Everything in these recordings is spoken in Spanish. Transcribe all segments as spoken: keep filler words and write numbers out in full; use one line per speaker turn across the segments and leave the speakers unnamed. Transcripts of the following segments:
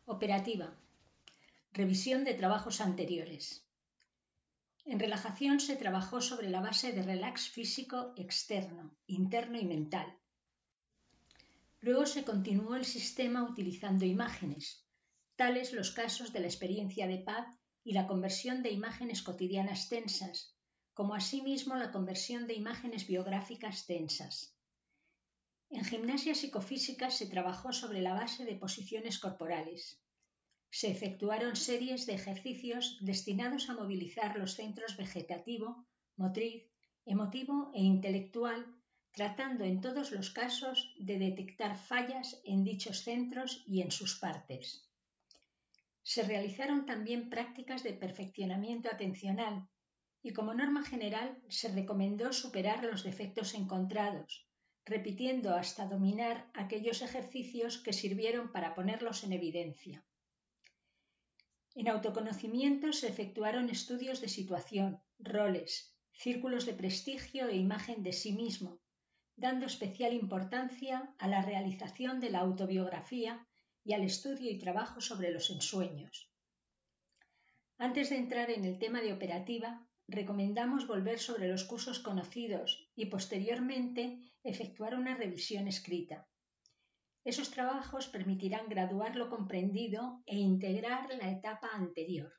Operativa. Revisión de trabajos anteriores. En relajación se trabajó sobre la base de relax físico externo, interno y mental. Luego se continuó el sistema utilizando imágenes, tales los casos de la experiencia de paz y la conversión de imágenes cotidianas tensas, como asimismo la conversión de imágenes biográficas tensas. En gimnasia psicofísica se trabajó sobre la base de posiciones corporales. Se efectuaron series de ejercicios destinados a movilizar los centros vegetativo, motriz, emotivo e intelectual, tratando en todos los casos de detectar fallas en dichos centros y en sus partes. Se realizaron también prácticas de perfeccionamiento atencional y como norma general se recomendó superar los defectos encontrados, repitiendo hasta dominar aquellos ejercicios que sirvieron para ponerlos en evidencia. En autoconocimiento se efectuaron estudios de situación, roles, círculos de prestigio e imagen de sí mismo, dando especial importancia a la realización de la autobiografía y al estudio y trabajo sobre los ensueños. Antes de entrar en el tema de operativa, recomendamos volver sobre los cursos conocidos y posteriormente efectuar una revisión escrita. Esos trabajos permitirán graduar lo comprendido e integrar la etapa anterior.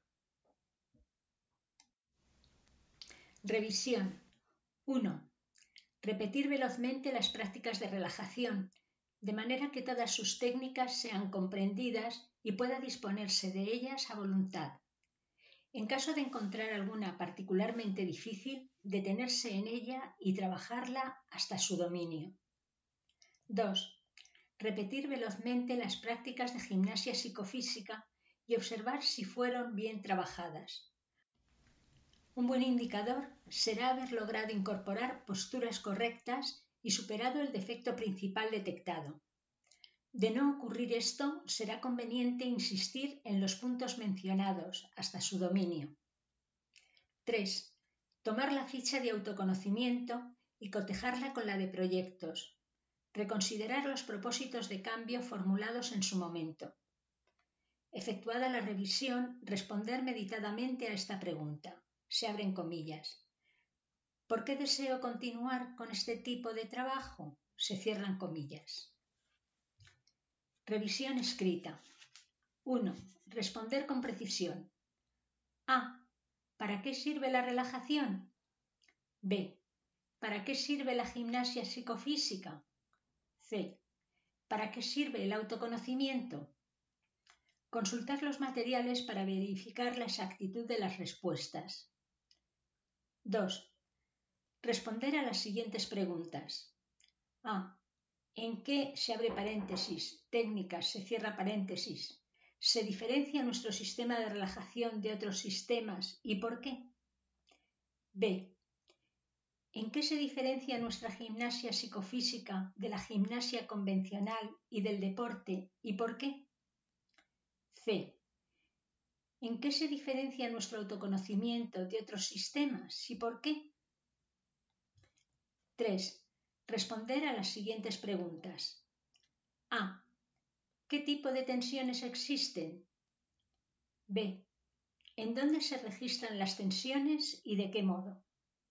Revisión. uno. Repetir velozmente las prácticas de relajación, de manera que todas sus técnicas sean comprendidas y pueda disponerse de ellas a voluntad. En caso de encontrar alguna particularmente difícil, detenerse en ella y trabajarla hasta su dominio. dos. Repetir velozmente las prácticas de gimnasia psicofísica y observar si fueron bien trabajadas. Un buen indicador será haber logrado incorporar posturas correctas y superado el defecto principal detectado. De no ocurrir esto, será conveniente insistir en los puntos mencionados hasta su dominio. tres. Tomar la ficha de autoconocimiento y cotejarla con la de proyectos. Reconsiderar los propósitos de cambio formulados en su momento. Efectuada la revisión, responder meditadamente a esta pregunta. Se abren comillas. ¿Por qué deseo continuar con este tipo de trabajo? Se cierran comillas. Revisión escrita. uno. Responder con precisión. A. ¿Para qué sirve la relajación? B. ¿Para qué sirve la gimnasia psicofísica? C. ¿Para qué sirve el autoconocimiento? Consultar los materiales para verificar la exactitud de las respuestas. dos. Responder a las siguientes preguntas. A. ¿En qué, se abre paréntesis, técnicas, se cierra paréntesis, se diferencia nuestro sistema de relajación de otros sistemas y por qué? B. ¿En qué se diferencia nuestra gimnasia psicofísica de la gimnasia convencional y del deporte y por qué? C. ¿En qué se diferencia nuestro autoconocimiento de otros sistemas y por qué? tres. Responder a las siguientes preguntas. A. ¿Qué tipo de tensiones existen? B. ¿En dónde se registran las tensiones y de qué modo?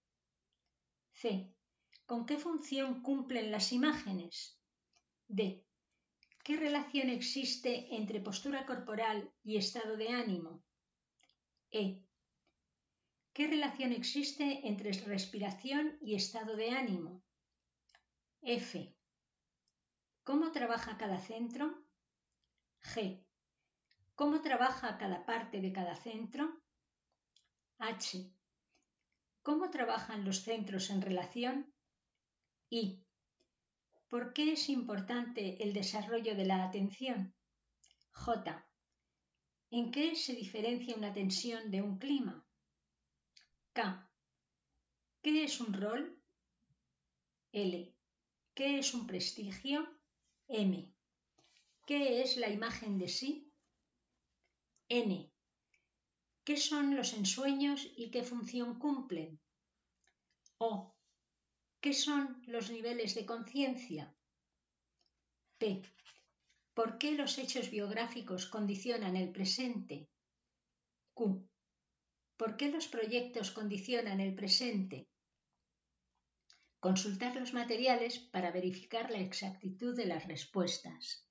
C. ¿Con qué función cumplen las imágenes? D. ¿Qué relación existe entre postura corporal y estado de ánimo? E. ¿Qué relación existe entre respiración y estado de ánimo? F. ¿Cómo trabaja cada centro? G. ¿Cómo trabaja cada parte de cada centro? H. ¿Cómo trabajan los centros en relación? I. ¿Por qué es importante el desarrollo de la atención? J. ¿En qué se diferencia una tensión de un clima? K. ¿Qué es un rol? L. ¿Qué es un prestigio? M. ¿Qué es la imagen de sí? N. ¿Qué son los ensueños y qué función cumplen? O. ¿Qué son los niveles de conciencia? P. ¿Por qué los hechos biográficos condicionan el presente? Q. ¿Por qué los proyectos condicionan el presente? Consultar los materiales para verificar la exactitud de las respuestas.